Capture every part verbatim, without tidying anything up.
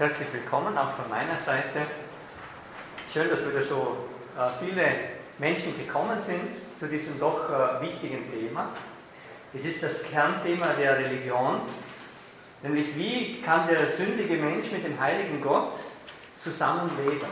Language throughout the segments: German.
Herzlich willkommen auch von meiner Seite. Schön, dass wieder so äh, viele Menschen gekommen sind zu diesem doch äh, wichtigen Thema. Es ist das Kernthema der Religion, nämlich wie kann der sündige Mensch mit dem heiligen Gott zusammenleben?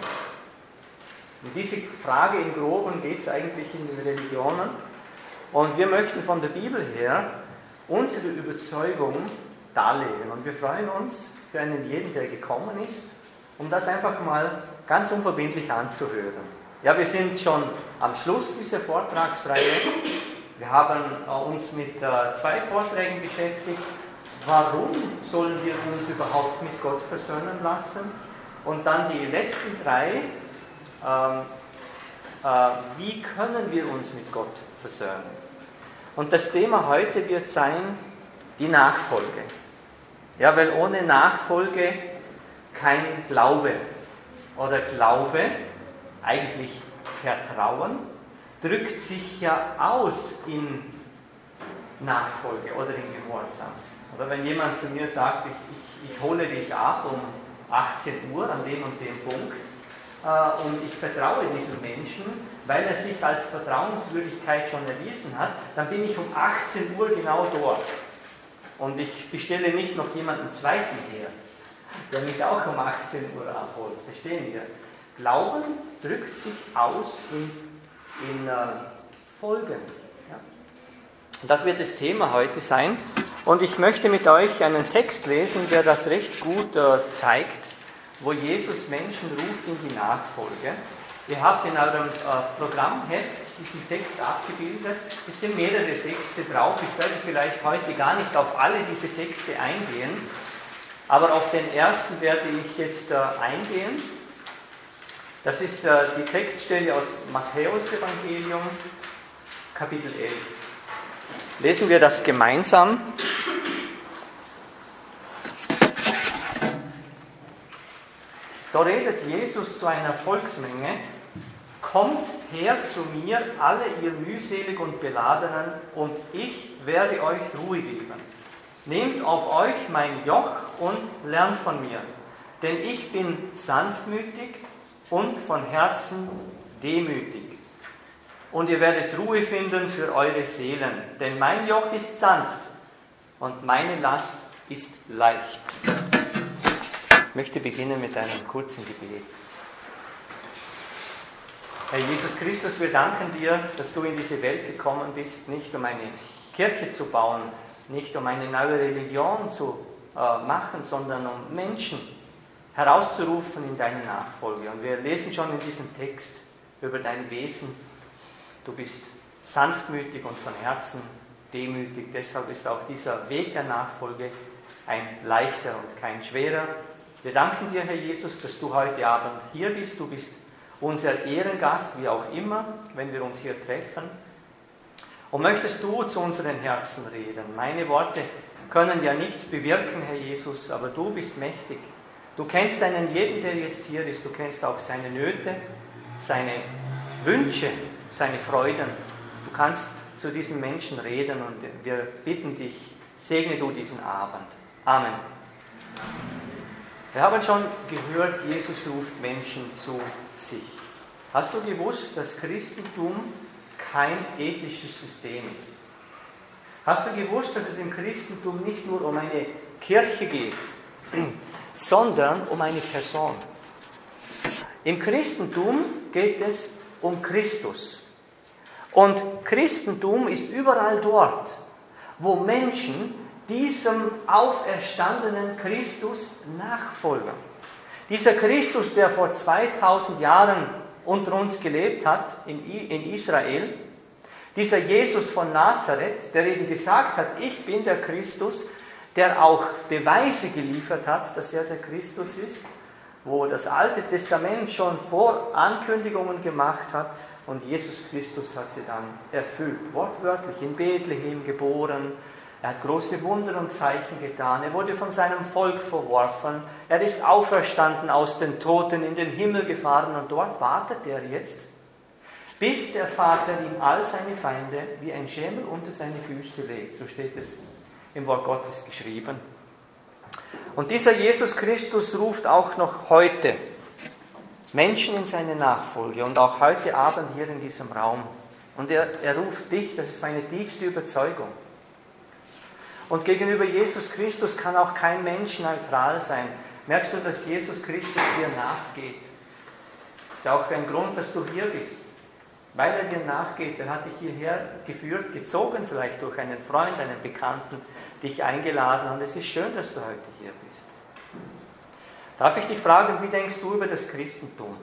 Um diese Frage im Groben geht es eigentlich in den Religionen. Und wir möchten von der Bibel her unsere Überzeugung darlegen. Und wir freuen uns für einen jeden, der gekommen ist, um das einfach mal ganz unverbindlich anzuhören. Ja, wir sind schon am Schluss dieser Vortragsreihe. Wir haben uns mit äh, zwei Vorträgen beschäftigt. Warum sollen wir uns überhaupt mit Gott versöhnen lassen? Und dann die letzten drei. Ähm, äh, wie können wir uns mit Gott versöhnen? Und das Thema heute wird sein, die Nachfolge. Ja, weil ohne Nachfolge kein Glaube. Oder Glaube, eigentlich Vertrauen, drückt sich ja aus in Nachfolge oder in Gehorsam. Oder wenn jemand zu mir sagt, ich, ich, ich hole dich ab um achtzehn Uhr an dem und dem Punkt äh, und ich vertraue diesem Menschen, weil er sich als Vertrauenswürdigkeit schon erwiesen hat, dann bin ich um achtzehn Uhr genau dort. Und ich bestelle nicht noch jemanden zweiten her, der mich auch um achtzehn Uhr abholt. Verstehen wir? Glauben drückt sich aus in, in äh, Folgen. Ja? Und das wird das Thema heute sein. Und ich möchte mit euch einen Text lesen, der das recht gut äh, zeigt, wo Jesus Menschen ruft in die Nachfolge. Ihr habt in eurem äh, Programmheft diesen Text abgebildet. Es sind mehrere Texte drauf. Ich werde vielleicht heute gar nicht auf alle diese Texte eingehen, aber auf den ersten werde ich jetzt äh, eingehen. Das ist äh, die Textstelle aus Matthäus Evangelium, Kapitel elf. Lesen wir das gemeinsam. Da redet Jesus zu einer Volksmenge: Kommt her zu mir, alle ihr mühselig und Beladenen, und ich werde euch Ruhe geben. Nehmt auf euch mein Joch und lernt von mir, denn ich bin sanftmütig und von Herzen demütig. Und ihr werdet Ruhe finden für eure Seelen, denn mein Joch ist sanft und meine Last ist leicht. Ich möchte beginnen mit einem kurzen Gebet. Herr Jesus Christus, wir danken dir, dass du in diese Welt gekommen bist, nicht um eine Kirche zu bauen, nicht um eine neue Religion zu äh, machen, sondern um Menschen herauszurufen in deine Nachfolge. Und wir lesen schon in diesem Text über dein Wesen. Du bist sanftmütig und von Herzen demütig. Deshalb ist auch dieser Weg der Nachfolge ein leichter und kein schwerer. Wir danken dir, Herr Jesus, dass du heute Abend hier bist. Du bist unser Ehrengast, wie auch immer, wenn wir uns hier treffen. Und möchtest du zu unseren Herzen reden? Meine Worte können ja nichts bewirken, Herr Jesus, aber du bist mächtig. Du kennst einen jeden, der jetzt hier ist. Du kennst auch seine Nöte, seine Wünsche, seine Freuden. Du kannst zu diesen Menschen reden und wir bitten dich, segne du diesen Abend. Amen. Wir haben schon gehört, Jesus ruft Menschen zu sich. Hast du gewusst, dass Christentum kein ethisches System ist? Hast du gewusst, dass es im Christentum nicht nur um eine Kirche geht, sondern um eine Person? Im Christentum geht es um Christus. Und Christentum ist überall dort, wo Menschen diesem auferstandenen Christus nachfolgen. Dieser Christus, der vor zweitausend Jahren unter uns gelebt hat, in, in Israel, dieser Jesus von Nazareth, der eben gesagt hat, ich bin der Christus, der auch Beweise geliefert hat, dass er der Christus ist, wo das Alte Testament schon Vorankündigungen gemacht hat und Jesus Christus hat sie dann erfüllt, wortwörtlich in Bethlehem geboren. Er hat große Wunder und Zeichen getan. Er wurde von seinem Volk verworfen. Er ist auferstanden aus den Toten, in den Himmel gefahren und dort wartet er jetzt, bis der Vater ihm all seine Feinde wie ein Schemel unter seine Füße legt. So steht es im Wort Gottes geschrieben. Und dieser Jesus Christus ruft auch noch heute Menschen in seine Nachfolge und auch heute Abend hier in diesem Raum. Und er, er ruft dich, das ist meine tiefste Überzeugung. Und gegenüber Jesus Christus kann auch kein Mensch neutral sein. Merkst du, dass Jesus Christus dir nachgeht? Das ist auch ein Grund, dass du hier bist. Weil er dir nachgeht. Er hat dich hierher geführt, gezogen, vielleicht durch einen Freund, einen Bekannten, dich eingeladen. Und es ist schön, dass du heute hier bist. Darf ich dich fragen, wie denkst du über das Christentum?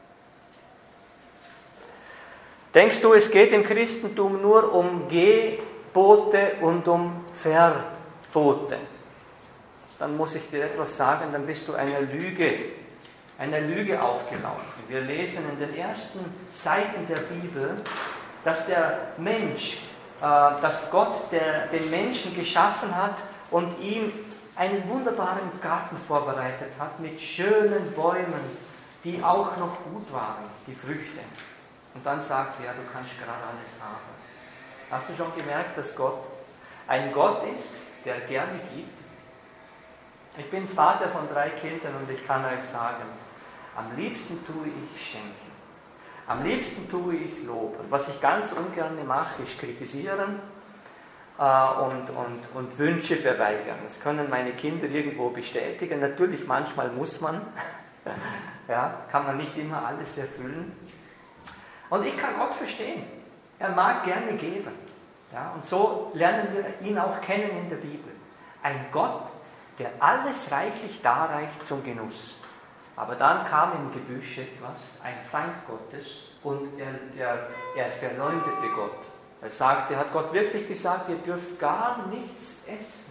Denkst du, es geht im Christentum nur um Gebote und um Verbote? Dann muss ich dir etwas sagen, dann bist du einer Lüge, einer Lüge aufgelaufen. Wir lesen in den ersten Seiten der Bibel, dass der Mensch, äh, dass Gott der, den Menschen geschaffen hat und ihm einen wunderbaren Garten vorbereitet hat mit schönen Bäumen, die auch noch gut waren, die Früchte. Und dann sagt er, du kannst gerade alles haben. Hast du schon gemerkt, dass Gott ein Gott ist, der gerne gibt? Ich bin Vater von drei Kindern und ich kann euch sagen, am liebsten tue ich schenken. Am liebsten tue ich loben. Was ich ganz ungern mache, ist kritisieren äh, und, und, und Wünsche verweigern. Das können meine Kinder irgendwo bestätigen. Natürlich, manchmal muss man. Ja, kann man nicht immer alles erfüllen. Und ich kann Gott verstehen. Er mag gerne geben. Ja, und so lernen wir ihn auch kennen in der Bibel. Ein Gott, der alles reichlich darreicht zum Genuss. Aber dann kam im Gebüsch etwas, ein Feind Gottes, und er, er, er verleumdete Gott. Er sagte, hat Gott wirklich gesagt, ihr dürft gar nichts essen.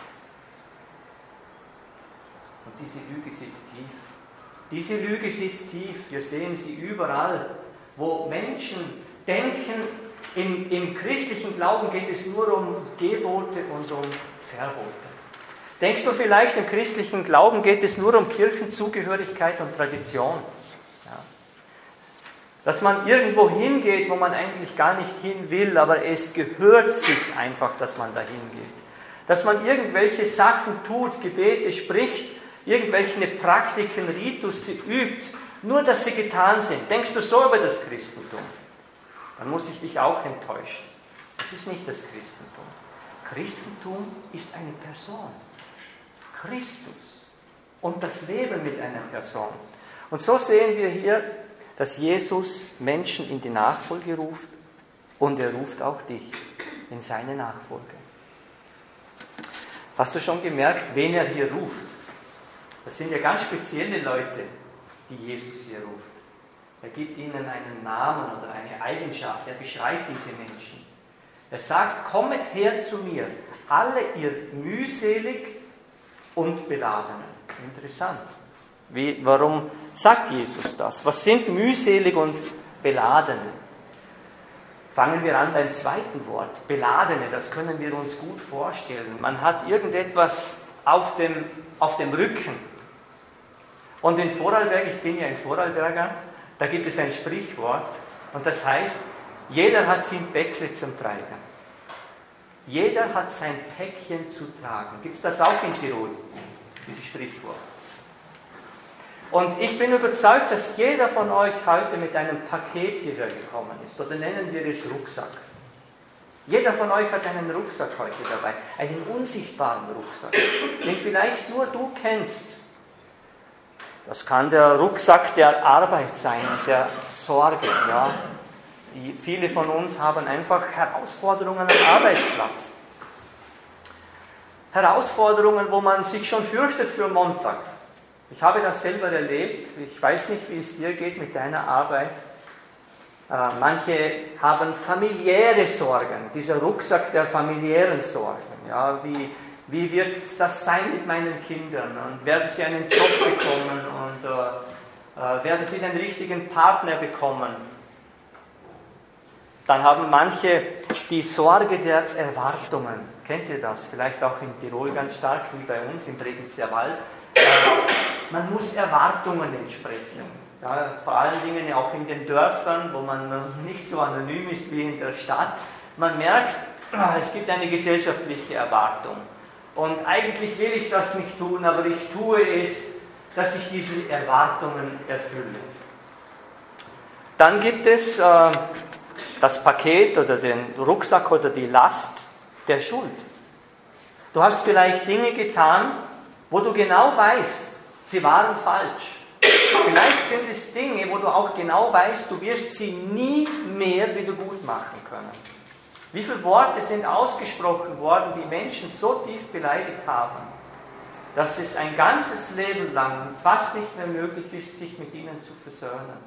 Und diese Lüge sitzt tief. Diese Lüge sitzt tief. Wir sehen sie überall, wo Menschen denken, im, im christlichen Glauben geht es nur um Gebote und um Verbote. Denkst du vielleicht, im christlichen Glauben geht es nur um Kirchenzugehörigkeit und Tradition? Ja. Dass man irgendwo hingeht, wo man eigentlich gar nicht hin will, aber es gehört sich einfach, dass man dahin geht. Dass man irgendwelche Sachen tut, Gebete spricht, irgendwelche Praktiken, Ritus übt, nur dass sie getan sind. Denkst du so über das Christentum? Dann muss ich dich auch enttäuschen. Das ist nicht das Christentum. Christentum ist eine Person. Christus und das Leben mit einer Person. Und so sehen wir hier, dass Jesus Menschen in die Nachfolge ruft und er ruft auch dich in seine Nachfolge. Hast du schon gemerkt, wen er hier ruft? Das sind ja ganz spezielle Leute, die Jesus hier ruft. Er gibt ihnen einen Namen oder eine Eigenschaft, er beschreibt diese Menschen. Er sagt, kommet her zu mir, alle ihr mühselig und Beladenen. Interessant. Wie, warum sagt Jesus das? Was sind mühselig und Beladene? Fangen wir an beim zweiten Wort. Beladene, das können wir uns gut vorstellen. Man hat irgendetwas auf dem, auf dem Rücken. Und in Vorarlberg, ich bin ja ein Vorarlberger, da gibt es ein Sprichwort und das heißt, jeder hat sein Päckle zum Tragen. Jeder hat sein Päckchen zu tragen. Gibt es das auch in Tirol, dieses Sprichwort? Und ich bin überzeugt, dass jeder von euch heute mit einem Paket hierher gekommen ist. Oder nennen wir es Rucksack. Jeder von euch hat einen Rucksack heute dabei. Einen unsichtbaren Rucksack, den vielleicht nur du kennst. Das kann der Rucksack der Arbeit sein, der Sorge. Ja. Die, viele von uns haben einfach Herausforderungen am Arbeitsplatz. Herausforderungen, wo man sich schon fürchtet für Montag. Ich habe das selber erlebt. Ich weiß nicht, wie es dir geht mit deiner Arbeit. Äh, manche haben familiäre Sorgen. Dieser Rucksack der familiären Sorgen. Ja, wie, wie wird das sein mit meinen Kindern? Und werden sie einen Job bekommen? Und äh, äh, werden sie den richtigen Partner bekommen? Dann haben manche die Sorge der Erwartungen. Kennt ihr das? Vielleicht auch in Tirol ganz stark, wie bei uns im Bregenzer Wald. Äh, man muss Erwartungen entsprechen. Ja, vor allen Dingen auch in den Dörfern, wo man nicht so anonym ist wie in der Stadt. Man merkt, es gibt eine gesellschaftliche Erwartung. und eigentlich will ich das nicht tun, aber ich tue es, dass ich diese Erwartungen erfülle. Dann gibt es äh, das Paket oder den Rucksack oder die Last der Schuld. Du hast vielleicht Dinge getan, wo du genau weißt, sie waren falsch. Vielleicht sind es Dinge, wo du auch genau weißt, du wirst sie nie mehr wieder gut machen können. Wie viele Worte sind ausgesprochen worden, die Menschen so tief beleidigt haben, dass es ein ganzes Leben lang fast nicht mehr möglich ist, sich mit ihnen zu versöhnen.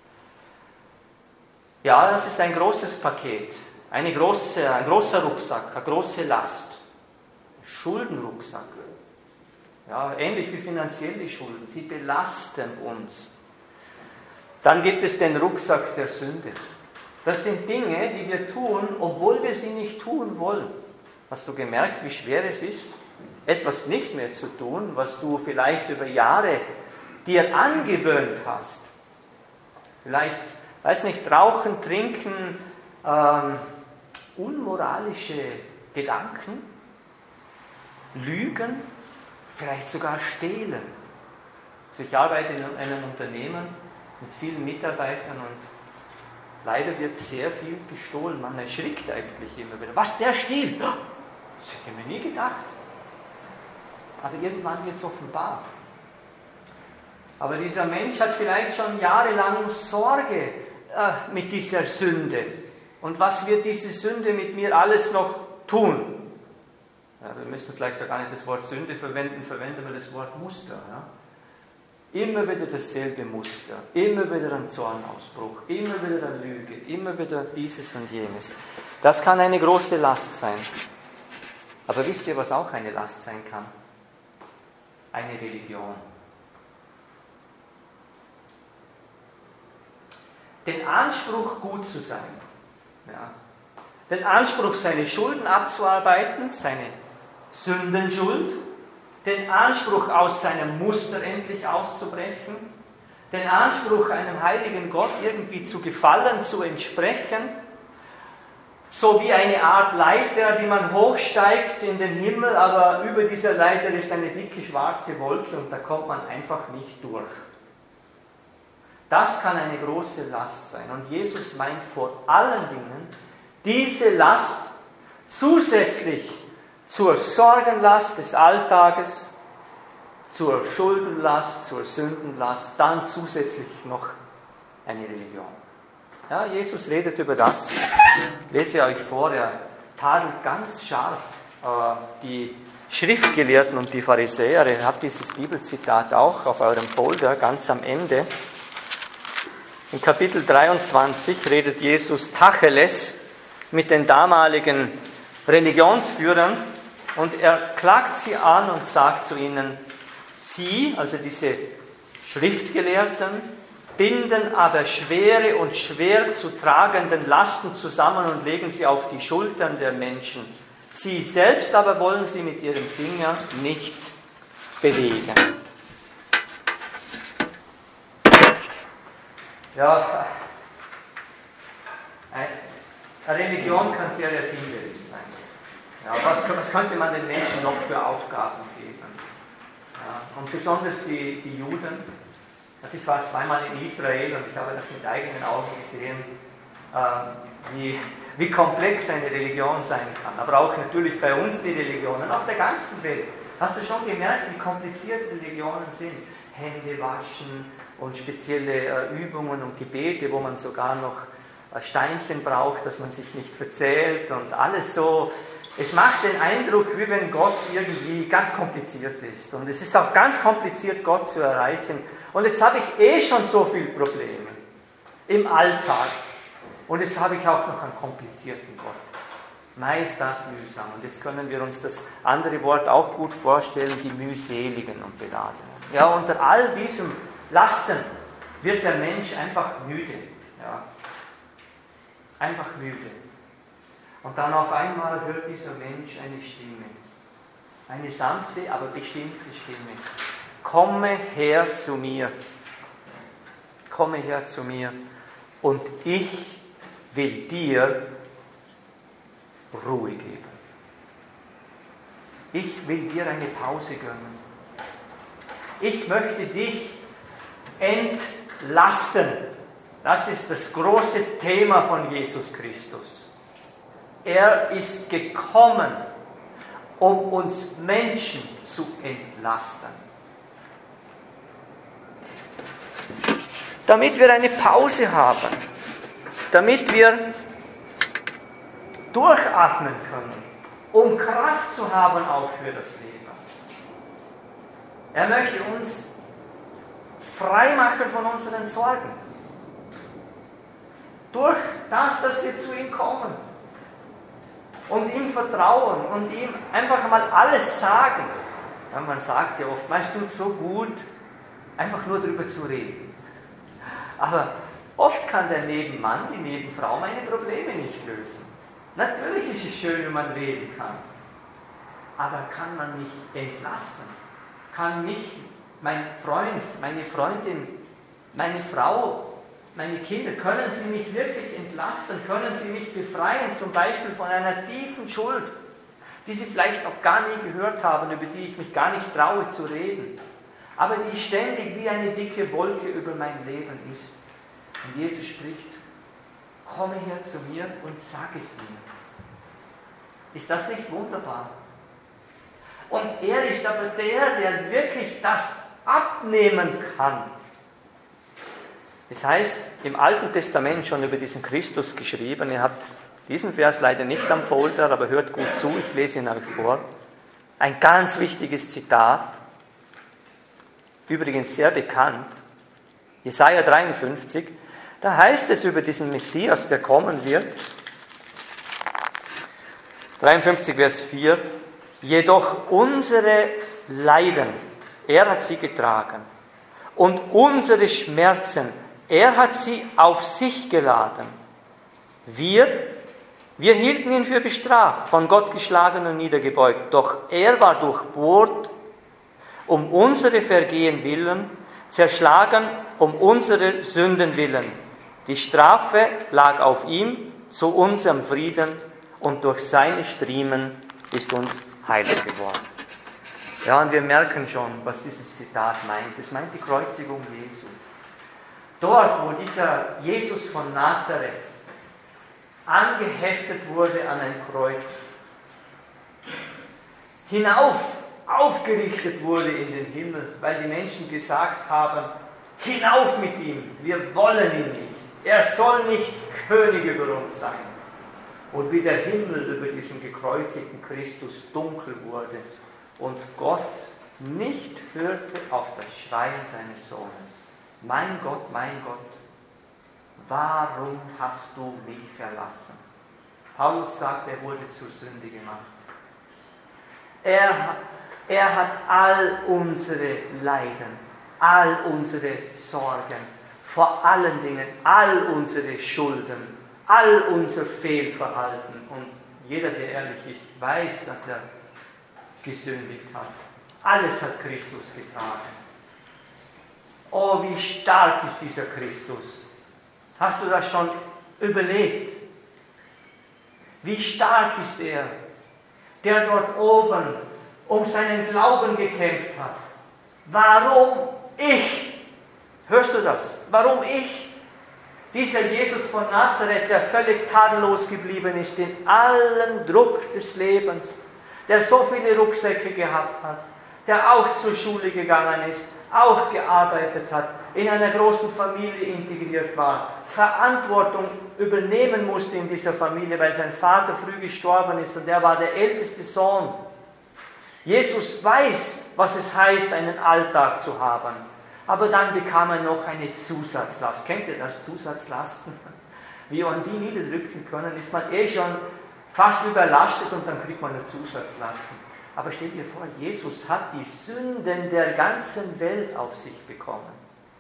Ja, das ist ein großes Paket, eine große, ein großer Rucksack, eine große Last. Ein Schuldenrucksack. Ja, ähnlich wie finanzielle Schulden. Sie belasten uns. Dann gibt es den Rucksack der Sünde. Das sind Dinge, die wir tun, obwohl wir sie nicht tun wollen. Hast du gemerkt, wie schwer es ist, etwas nicht mehr zu tun, was du vielleicht über Jahre dir angewöhnt hast? Vielleicht, weiß nicht, rauchen, trinken, ähm, unmoralische Gedanken, lügen, vielleicht sogar stehlen. Also ich arbeite in einem Unternehmen mit vielen Mitarbeitern und leider wird sehr viel gestohlen. Man erschrickt eigentlich immer wieder. Was, der stiehlt? Das hätte ich mir nie gedacht. Aber irgendwann wird es offenbar. Aber dieser Mensch hat vielleicht schon jahrelang Sorge äh, mit dieser Sünde. Und was wird diese Sünde mit mir alles noch tun? Ja, wir müssen vielleicht auch gar nicht das Wort Sünde verwenden, verwenden wir das Wort Muster. Ja? Immer wieder dasselbe Muster, immer wieder ein Zornausbruch, immer wieder eine Lüge, immer wieder dieses und jenes. Das kann eine große Last sein. Aber wisst ihr, was auch eine Last sein kann? Eine Religion. Den Anspruch, gut zu sein. Ja. Den Anspruch, seine Schulden abzuarbeiten, seine Sündenschuld, den Anspruch, aus seinem Muster endlich auszubrechen, den Anspruch, einem heiligen Gott irgendwie zu gefallen, zu entsprechen, so wie eine Art Leiter, die man hochsteigt in den Himmel, aber über dieser Leiter ist eine dicke schwarze Wolke und da kommt man einfach nicht durch. Das kann eine große Last sein. Und Jesus meint vor allen Dingen, diese Last zusätzlich zur Sorgenlast des Alltages, zur Schuldenlast, zur Sündenlast, dann zusätzlich noch eine Religion. Ja, Jesus redet über das. Ich lese euch vor, er tadelt ganz scharf äh, die Schriftgelehrten und die Pharisäer. Ihr habt dieses Bibelzitat auch auf eurem Folder, ganz am Ende. In Kapitel dreiundzwanzig redet Jesus Tacheles mit den damaligen Religionsführern und er klagt sie an und sagt zu ihnen, sie, also diese Schriftgelehrten, binden aber schwere und schwer zu tragenden Lasten zusammen und legen sie auf die Schultern der Menschen. Sie selbst aber wollen sie mit ihrem Finger nicht bewegen. Ja, eine Religion kann sehr erfinderisch sein. Ja, was, was könnte man den Menschen noch für Aufgaben geben? Ja, und besonders die, die Juden. Also ich war zweimal in Israel und ich habe das mit eigenen Augen gesehen, äh, wie, wie komplex eine Religion sein kann. Aber auch natürlich bei uns die Religionen, auf der ganzen Welt. Hast du schon gemerkt, wie kompliziert Religionen sind? Hände waschen und spezielle äh, Übungen und Gebete, wo man sogar noch äh, Steinchen braucht, dass man sich nicht verzählt und alles so. Es macht den Eindruck, wie wenn Gott irgendwie ganz kompliziert ist. Und es ist auch ganz kompliziert, Gott zu erreichen. Und jetzt habe ich eh schon so viele Probleme im Alltag. Und jetzt habe ich auch noch einen komplizierten Gott. Mei, ist das mühsam. Und jetzt können wir uns das andere Wort auch gut vorstellen, die mühseligen und beladenen. Ja, unter all diesen Lasten wird der Mensch einfach müde. Ja. Einfach müde. Und dann auf einmal hört dieser Mensch eine Stimme. Eine sanfte, aber bestimmte Stimme. Komme her zu mir. Komme her zu mir. Und ich will dir Ruhe geben. ich will dir eine Pause gönnen. Ich möchte dich entlasten. Das ist das große Thema von Jesus Christus. Er ist gekommen, um uns Menschen zu entlasten. Damit wir eine Pause haben, damit wir durchatmen können, um Kraft zu haben auch für das Leben. Er möchte uns frei machen von unseren Sorgen. Durch das, dass wir zu ihm kommen und ihm vertrauen und ihm einfach mal alles sagen. Ja, man sagt ja oft, es tut so gut, einfach nur darüber zu reden. Aber oft kann der Nebenmann, die Nebenfrau meine Probleme nicht lösen. Natürlich ist es schön, wenn man reden kann. Aber kann man mich entlasten? Kann mich mein Freund, meine Freundin, meine Frau, meine Kinder, können sie mich wirklich entlasten? Können sie mich befreien, zum Beispiel von einer tiefen Schuld, die sie vielleicht noch gar nie gehört haben, über die ich mich gar nicht traue zu reden, aber die ständig wie eine dicke Wolke über mein Leben ist? Und Jesus spricht, komme her zu mir und sag es mir. Ist das nicht wunderbar? Und er ist aber der, der wirklich das abnehmen kann. Es heißt im Alten Testament schon über diesen Christus geschrieben, ihr habt diesen Vers leider nicht am Folder, aber hört gut zu, ich lese ihn euch vor. Ein ganz wichtiges Zitat, übrigens sehr bekannt, Jesaja dreiundfünfzig, da heißt es über diesen Messias, der kommen wird, dreiundfünfzig, Vers vier, jedoch unsere Leiden, er hat sie getragen, und unsere Schmerzen, er hat sie auf sich geladen. Wir, wir hielten ihn für bestraft, von Gott geschlagen und niedergebeugt, doch er war durchbohrt um unsere Vergehen willen, zerschlagen um unsere Sünden willen. Die Strafe lag auf ihm zu unserem Frieden, und durch seine Striemen ist uns Heilung geworden. Ja, und wir merken schon, was dieses Zitat meint. Es meint die Kreuzigung Jesu. Dort, wo dieser Jesus von Nazareth angeheftet wurde an ein Kreuz, hinauf aufgerichtet wurde in den Himmel, weil die Menschen gesagt haben, hinauf mit ihm, wir wollen ihn nicht. Er soll nicht König über uns sein. Und wie der Himmel über diesen gekreuzigten Christus dunkel wurde und Gott nicht hörte auf das Schreien seines Sohnes. Mein Gott, mein Gott, warum hast du mich verlassen? Paulus sagt, er wurde zur Sünde gemacht. Er, er hat all unsere Leiden, all unsere Sorgen, vor allen Dingen all unsere Schulden, all unser Fehlverhalten. Und jeder, der ehrlich ist, weiß, dass er gesündigt hat. Alles hat Christus getragen. Oh, wie stark ist dieser Christus. Hast du das schon überlegt? Wie stark ist er, der dort oben um seinen Glauben gekämpft hat. Warum ich? Hörst du das? Warum ich? Dieser Jesus von Nazareth, der völlig tadellos geblieben ist in allem Druck des Lebens, der so viele Rucksäcke gehabt hat, der auch zur Schule gegangen ist, auch gearbeitet hat, in einer großen Familie integriert war, Verantwortung übernehmen musste in dieser Familie, weil sein Vater früh gestorben ist und er war der älteste Sohn. Jesus weiß, was es heißt, einen Alltag zu haben. Aber dann bekam er noch eine Zusatzlast. Kennt ihr das, Zusatzlasten? Wie man die niederdrücken können, ist man eh schon fast überlastet und dann kriegt man eine Zusatzlasten. Aber stell dir vor, Jesus hat die Sünden der ganzen Welt auf sich bekommen.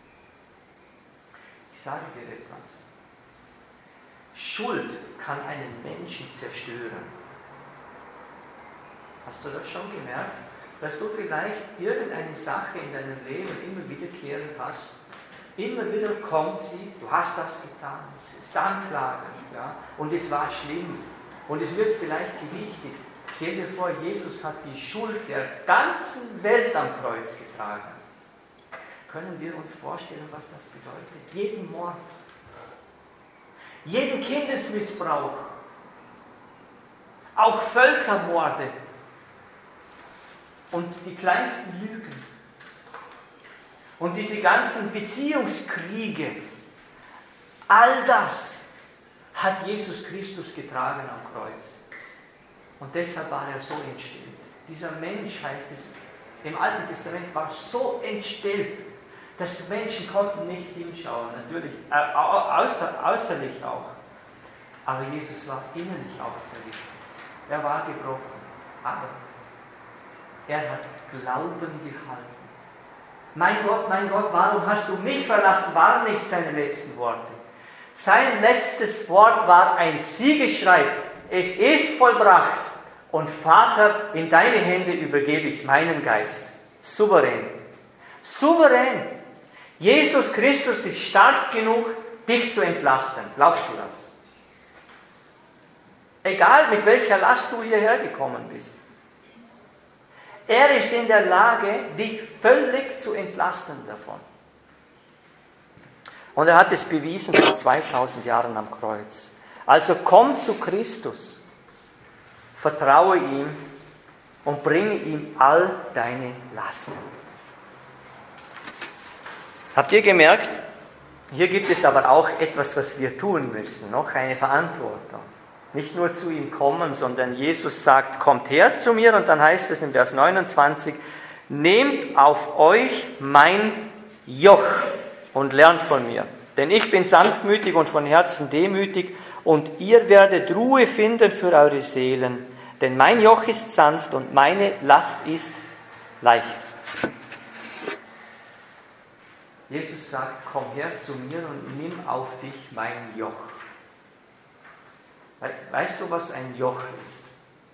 Ich sage dir etwas. Schuld kann einen Menschen zerstören. Hast du das schon gemerkt? Dass du vielleicht irgendeine Sache in deinem Leben immer wiederkehrend hast. Immer wieder kommt sie, du hast das getan, es ist Anklage, ja, und es war schlimm. Und es wird vielleicht gewichtig. Stell dir vor, Jesus hat die Schuld der ganzen Welt am Kreuz getragen. Können wir uns vorstellen, was das bedeutet? Jeden Mord, jeden Kindesmissbrauch, auch Völkermorde und die kleinsten Lügen und diese ganzen Beziehungskriege, all das hat Jesus Christus getragen am Kreuz. Und deshalb war er so entstellt. Dieser Mensch, heißt es, im Alten Testament war so entstellt, dass Menschen konnten nicht hinschauen, natürlich, äh, außer, äußerlich auch. Aber Jesus war innerlich auch zerrissen. Er war gebrochen, aber er hat Glauben gehalten. Mein Gott, mein Gott, warum hast du mich verlassen, waren nicht seine letzten Worte. Sein letztes Wort war ein Siegesschrei. Es ist vollbracht. Und Vater, in deine Hände übergebe ich meinen Geist. Souverän. Souverän. Jesus Christus ist stark genug, dich zu entlasten. Glaubst du das? Egal mit welcher Last du hierher gekommen bist. Er ist in der Lage, dich völlig zu entlasten davon. Und er hat es bewiesen vor zweitausend Jahren am Kreuz. Also komm zu Christus, vertraue ihm und bringe ihm all deine Lasten. Habt ihr gemerkt? Hier gibt es aber auch etwas, was wir tun müssen, noch eine Verantwortung. Nicht nur zu ihm kommen, sondern Jesus sagt, kommt her zu mir, und dann heißt es in Vers neunundzwanzig, nehmt auf euch mein Joch und lernt von mir. Denn ich bin sanftmütig und von Herzen demütig, und ihr werdet Ruhe finden für eure Seelen. Denn mein Joch ist sanft und meine Last ist leicht. Jesus sagt, komm her zu mir und nimm auf dich mein Joch. Weißt du, was ein Joch ist?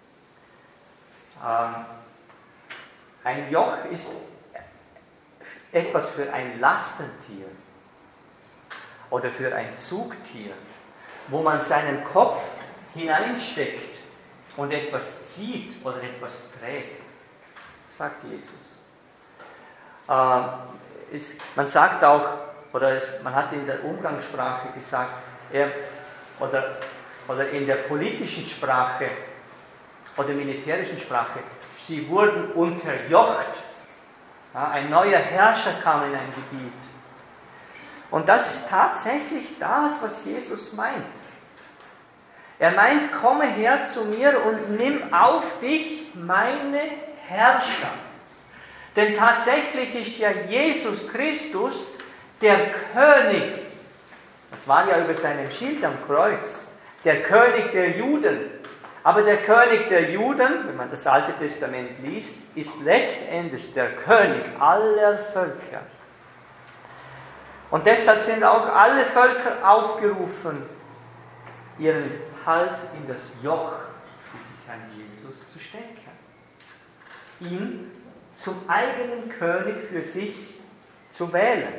Ähm, ein Joch ist etwas für ein Lastentier oder für ein Zugtier, wo man seinen Kopf hineinsteckt und etwas zieht oder etwas trägt, sagt Jesus. Ähm, ist, man sagt auch, oder es, man hat in der Umgangssprache gesagt, er, oder, oder in der politischen Sprache oder militärischen Sprache, sie wurden unterjocht. Ja, ein neuer Herrscher kam in ein Gebiet. Und das ist tatsächlich das, was Jesus meint. Er meint, komme her zu mir und nimm auf dich meine Herrschaft. Denn tatsächlich ist ja Jesus Christus der König. Das war ja über seinem Schild am Kreuz. Der König der Juden. Aber der König der Juden, wenn man das Alte Testament liest, ist letztendlich der König aller Völker. Und deshalb sind auch alle Völker aufgerufen, ihren Hals in das Joch dieses Herrn Jesus zu stecken. Ihn zum eigenen König für sich zu wählen.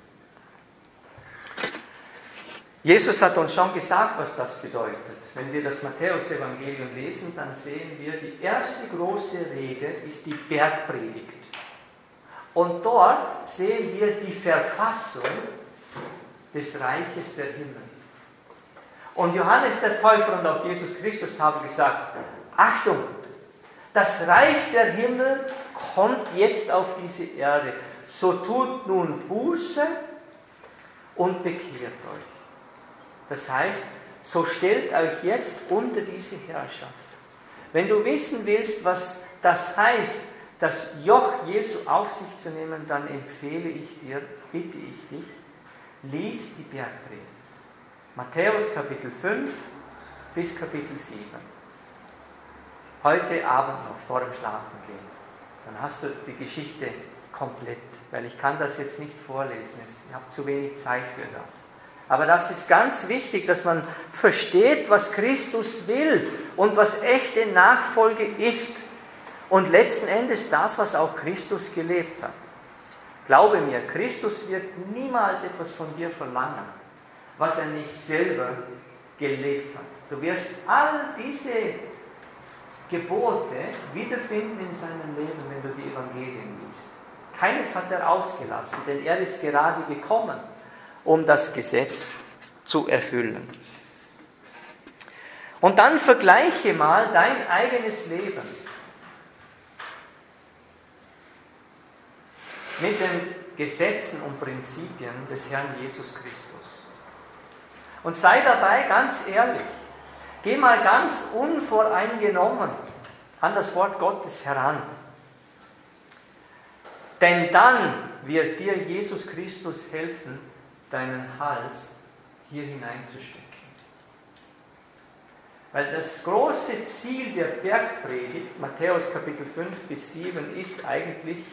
Jesus hat uns schon gesagt, was das bedeutet. Wenn wir das Matthäus-Evangelium lesen, dann sehen wir, die erste große Rede ist die Bergpredigt. Und dort sehen wir die Verfassung des Reiches der Himmel. Und Johannes der Täufer und auch Jesus Christus haben gesagt, Achtung, das Reich der Himmel kommt jetzt auf diese Erde. So tut nun Buße und bekehrt euch. Das heißt, so stellt euch jetzt unter diese Herrschaft. Wenn du wissen willst, was das heißt, das Joch Jesu auf sich zu nehmen, dann empfehle ich dir, bitte ich dich, lies die Bergpredigt. Matthäus Kapitel fünf bis Kapitel sieben. Heute Abend noch vor dem Schlafengehen. Dann hast du die Geschichte komplett, weil ich kann das jetzt nicht vorlesen. Ich habe zu wenig Zeit für das. Aber das ist ganz wichtig, dass man versteht, was Christus will und was echte Nachfolge ist. Und letzten Endes das, was auch Christus gelebt hat. Glaube mir, Christus wird niemals etwas von dir verlangen, was er nicht selber gelebt hat. Du wirst all diese Gebote wiederfinden in seinem Leben, wenn du die Evangelien liest. Keines hat er ausgelassen, denn er ist gerade gekommen, um das Gesetz zu erfüllen. Und dann vergleiche mal dein eigenes Leben mit den Gesetzen und Prinzipien des Herrn Jesus Christus. Und sei dabei ganz ehrlich. Geh mal ganz unvoreingenommen an das Wort Gottes heran. Denn dann wird dir Jesus Christus helfen, deinen Hals hier hineinzustecken. Weil das große Ziel der Bergpredigt, Matthäus Kapitel fünf bis sieben, ist eigentlich,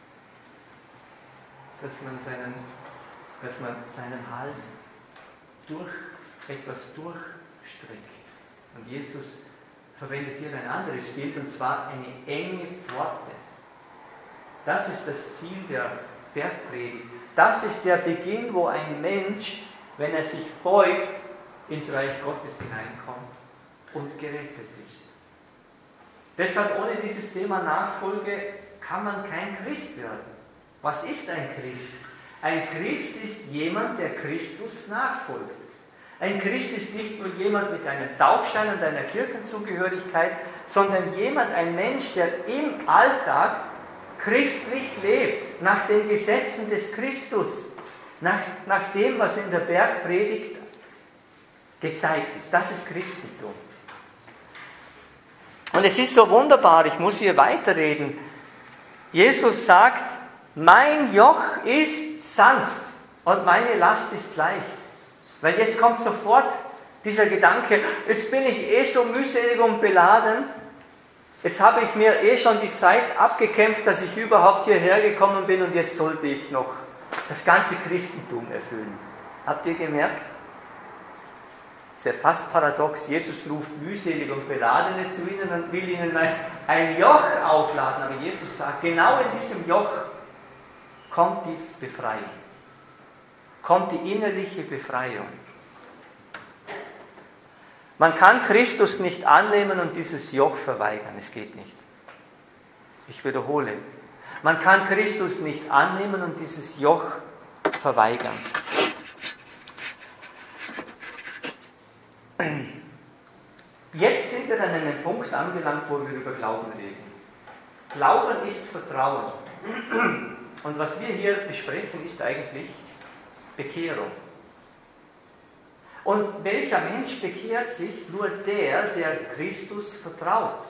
dass man seinen, dass man seinen Hals durch etwas durchstreckt. Und Jesus verwendet hier ein anderes Bild, und zwar eine enge Pforte. Das ist das Ziel der Bergpredigt. Das ist der Beginn, wo ein Mensch, wenn er sich beugt, ins Reich Gottes hineinkommt und gerettet ist. Deshalb ohne dieses Thema Nachfolge kann man kein Christ werden. Was ist ein Christ? Ein Christ ist jemand, der Christus nachfolgt. Ein Christ ist nicht nur jemand mit einem Taufschein und einer Kirchenzugehörigkeit, sondern jemand, ein Mensch, der im Alltag christlich lebt, nach den Gesetzen des Christus, nach, nach dem, was in der Bergpredigt gezeigt ist. Das ist Christentum. Und es ist so wunderbar, ich muss hier weiterreden. Jesus sagt, mein Joch ist sanft und meine Last ist leicht. Weil jetzt kommt sofort dieser Gedanke, jetzt bin ich eh so mühselig und beladen, jetzt habe ich mir eh schon die Zeit abgekämpft, dass ich überhaupt hierher gekommen bin und jetzt sollte ich noch das ganze Christentum erfüllen. Habt ihr gemerkt? Das ist ja fast paradox. Jesus ruft mühselig und Beladene zu ihnen und will ihnen ein Joch aufladen. Aber Jesus sagt, genau in diesem Joch kommt die Befreiung. Kommt die innerliche Befreiung. Man kann Christus nicht annehmen und dieses Joch verweigern. Es geht nicht. Ich wiederhole. Man kann Christus nicht annehmen und dieses Joch verweigern. Jetzt sind wir an einem Punkt angelangt, wo wir über Glauben reden. Glauben ist Vertrauen. Und was wir hier besprechen, ist eigentlich Bekehrung. Und welcher Mensch bekehrt sich? Nur der, der Christus vertraut.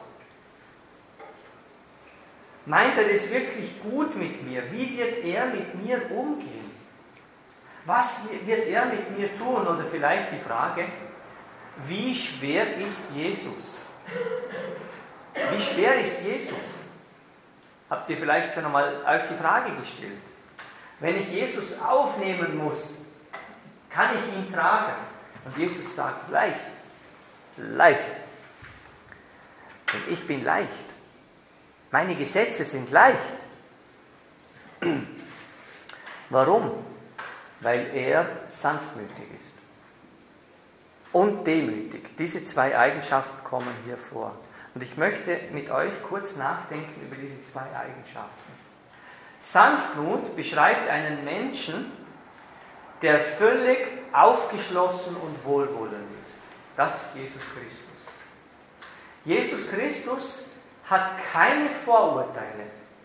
Meint er es wirklich gut mit mir? Wie wird er mit mir umgehen? Was wird er mit mir tun? Oder vielleicht die Frage, wie schwer ist Jesus? Wie schwer ist Jesus? Habt ihr vielleicht schon einmal euch die Frage gestellt? Wenn ich Jesus aufnehmen muss, kann ich ihn tragen? Und Jesus sagt, leicht, leicht. Denn ich bin leicht. Meine Gesetze sind leicht. Warum? Weil er sanftmütig ist. Und demütig. Diese zwei Eigenschaften kommen hier vor. Und ich möchte mit euch kurz nachdenken über diese zwei Eigenschaften. Sanftmut beschreibt einen Menschen, der völlig aufgeschlossen und wohlwollend ist. Das ist Jesus Christus. Jesus Christus hat keine Vorurteile.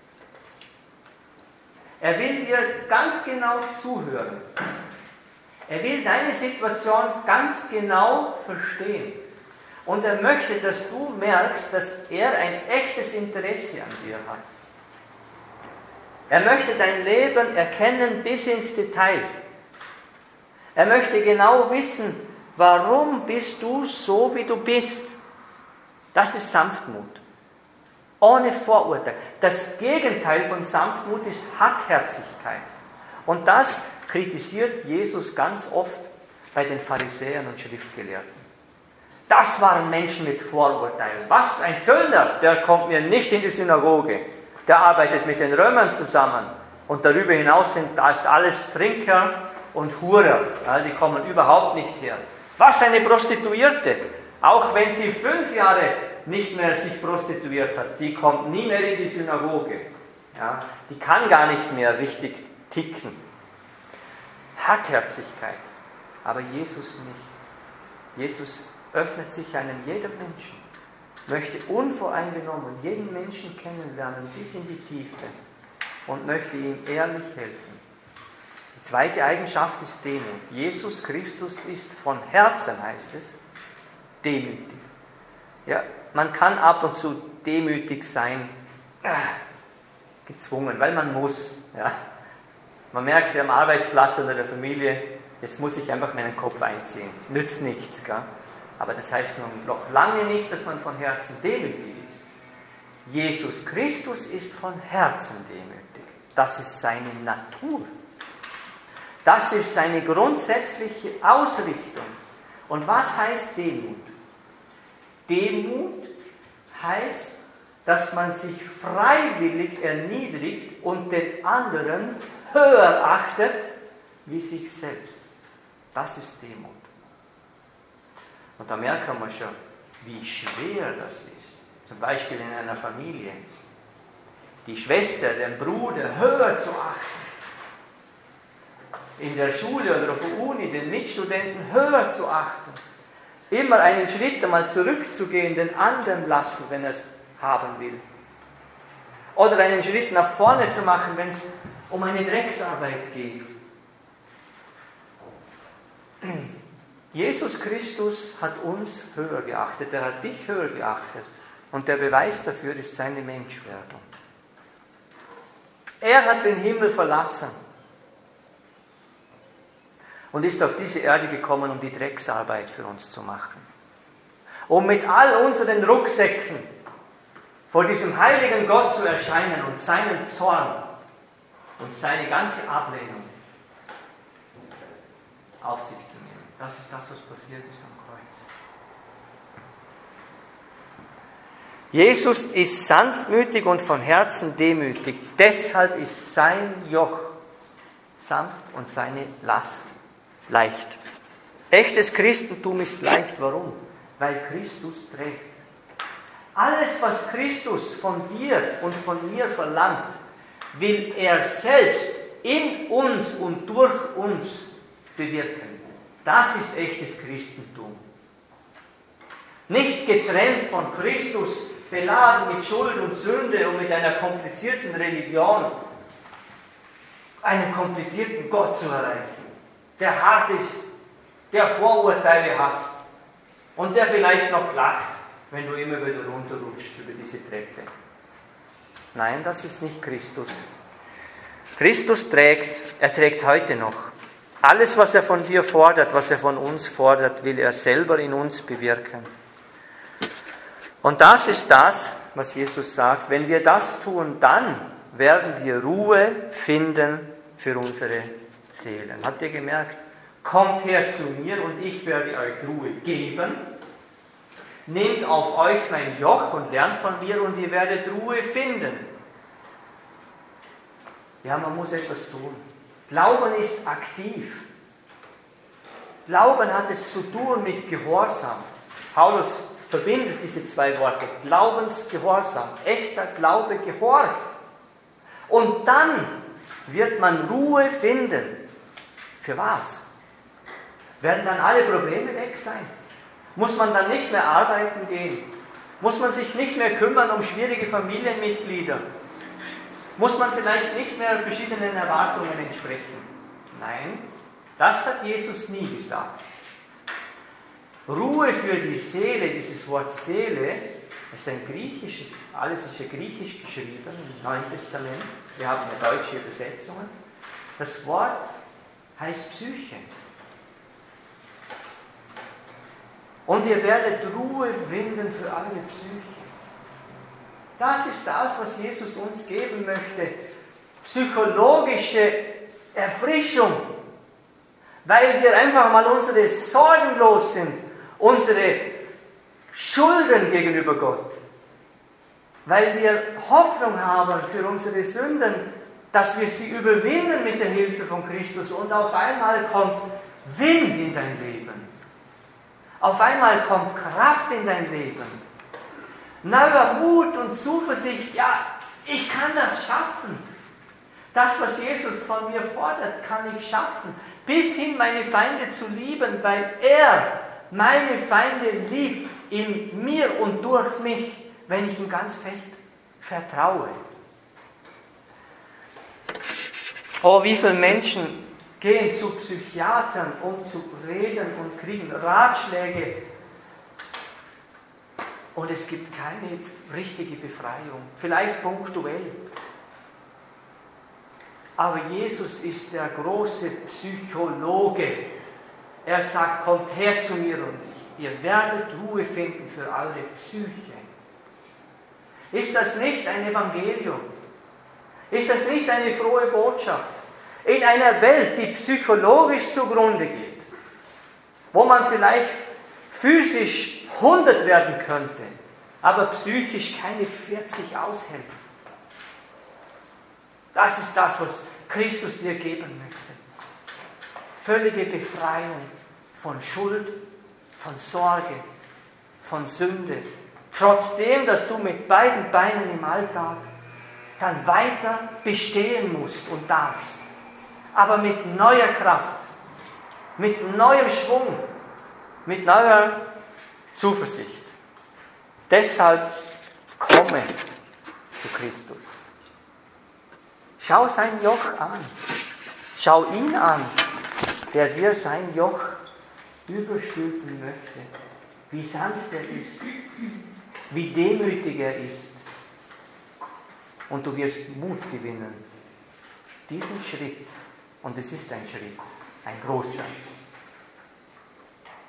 Er will dir ganz genau zuhören. Er will deine Situation ganz genau verstehen. Und er möchte, dass du merkst, dass er ein echtes Interesse an dir hat. Er möchte dein Leben erkennen bis ins Detail. Er möchte genau wissen, warum bist du so, wie du bist. Das ist Sanftmut. Ohne Vorurteil. Das Gegenteil von Sanftmut ist Hartherzigkeit. Und das kritisiert Jesus ganz oft bei den Pharisäern und Schriftgelehrten. Das waren Menschen mit Vorurteilen. Was, ein Zöllner, der kommt mir nicht in die Synagoge. Der arbeitet mit den Römern zusammen. Und darüber hinaus sind das alles Trinker und Hurer. Ja, die kommen überhaupt nicht her. Was, eine Prostituierte? Auch wenn sie fünf Jahre nicht mehr sich prostituiert hat, die kommt nie mehr in die Synagoge. Ja, die kann gar nicht mehr richtig ticken. Hartherzigkeit, aber Jesus nicht. Jesus öffnet sich einem jeden Menschen, möchte unvoreingenommen jeden Menschen kennenlernen bis in die Tiefe und möchte ihm ehrlich helfen. Die zweite Eigenschaft ist Demut. Jesus Christus ist von Herzen, heißt es, demütig. Ja, man kann ab und zu demütig sein, äh, gezwungen, weil man muss. Ja. Man merkt am Arbeitsplatz oder der Familie, jetzt muss ich einfach meinen Kopf einziehen. Nützt nichts. Gell? Aber das heißt noch lange nicht, dass man von Herzen demütig ist. Jesus Christus ist von Herzen demütig. Das ist seine Natur. Das ist seine grundsätzliche Ausrichtung. Und was heißt Demut? Demut heißt, dass man sich freiwillig erniedrigt und den anderen höher achtet wie sich selbst. Das ist Demut. Und da merken wir schon, wie schwer das ist. Zum Beispiel in einer Familie. Die Schwester, den Bruder höher zu achten. In der Schule oder auf der Uni den Mitstudenten höher zu achten. Immer einen Schritt einmal zurückzugehen, den anderen lassen, wenn er es haben will. Oder einen Schritt nach vorne zu machen, wenn es um eine Drecksarbeit geht. Jesus Christus hat uns höher geachtet, er hat dich höher geachtet. Und der Beweis dafür ist seine Menschwerdung. Er hat den Himmel verlassen und ist auf diese Erde gekommen, um die Drecksarbeit für uns zu machen. Um mit all unseren Rucksäcken vor diesem heiligen Gott zu erscheinen und seinen Zorn und seine ganze Ablehnung auf sich zu nehmen. Das ist das, was passiert ist am Kreuz. Jesus ist sanftmütig und von Herzen demütig. Deshalb ist sein Joch sanft und seine Last leicht. Echtes Christentum ist leicht. Warum? Weil Christus trägt. Alles, was Christus von dir und von mir verlangt, will er selbst in uns und durch uns bewirken. Das ist echtes Christentum. Nicht getrennt von Christus, beladen mit Schuld und Sünde und mit einer komplizierten Religion, einen komplizierten Gott zu erreichen, der hart ist, der Vorurteile hat und der vielleicht noch lacht, wenn du immer wieder runterrutscht über diese Treppe. Nein, das ist nicht Christus. Christus trägt, er trägt heute noch. Alles, was er von dir fordert, was er von uns fordert, will er selber in uns bewirken. Und das ist das, was Jesus sagt. Wenn wir das tun, dann werden wir Ruhe finden für unsere Seelen. Habt ihr gemerkt? Kommt her zu mir und ich werde euch Ruhe geben. Nehmt auf euch mein Joch und lernt von mir und ihr werdet Ruhe finden. Ja, man muss etwas tun. Glauben ist aktiv. Glauben hat es zu tun mit Gehorsam. Paulus verbindet diese zwei Worte. Glaubensgehorsam. Echter Glaube gehorcht. Und dann wird man Ruhe finden. Für was? Werden dann alle Probleme weg sein? Muss man dann nicht mehr arbeiten gehen? Muss man sich nicht mehr kümmern um schwierige Familienmitglieder? Muss man vielleicht nicht mehr verschiedenen Erwartungen entsprechen? Nein, das hat Jesus nie gesagt. Ruhe für die Seele, dieses Wort Seele, ist ein griechisches, alles ist ja griechisch geschrieben im Neuen Testament. Wir haben ja deutsche Übersetzungen. Das Wort heißt Psyche. Und ihr werdet Ruhe finden für eure Psyche. Das ist das, was Jesus uns geben möchte. Psychologische Erfrischung. Weil wir einfach mal unsere Sorgen los sind. Unsere Schulden gegenüber Gott. Weil wir Hoffnung haben für unsere Sünden, dass wir sie überwinden mit der Hilfe von Christus. Und auf einmal kommt Wind in dein Leben. Auf einmal kommt Kraft in dein Leben. neuer Mut und Zuversicht. Ja, ich kann das schaffen. Das, was Jesus von mir fordert, kann ich schaffen. Bis hin meine Feinde zu lieben, weil er meine Feinde liebt in mir und durch mich, wenn ich ihm ganz fest vertraue. Oh, wie viele Menschen gehen zu Psychiatern, um zu reden und kriegen Ratschläge. Und es gibt keine richtige Befreiung. Vielleicht punktuell. Aber Jesus ist der große Psychologe. Er sagt, kommt her zu mir und ich, ihr werdet Ruhe finden für eure Psyche. Ist das nicht ein Evangelium? Ist das nicht eine frohe Botschaft? In einer Welt, die psychologisch zugrunde geht, wo man vielleicht physisch hundert werden könnte, aber psychisch keine vierzig aushält. Das ist das, was Christus dir geben möchte. Völlige Befreiung von Schuld, von Sorge, von Sünde. Trotzdem, dass du mit beiden Beinen im Alltag dann weiter bestehen musst und darfst. Aber mit neuer Kraft, mit neuem Schwung, mit neuer Zuversicht. Deshalb komme zu Christus. Schau sein Joch an. Schau ihn an, der dir sein Joch überstülpen möchte. Wie sanft er ist, wie demütig er ist. Und du wirst Mut gewinnen, diesen Schritt, und es ist ein Schritt, ein großer,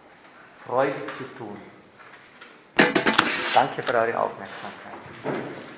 freudig zu tun. Danke für eure Aufmerksamkeit.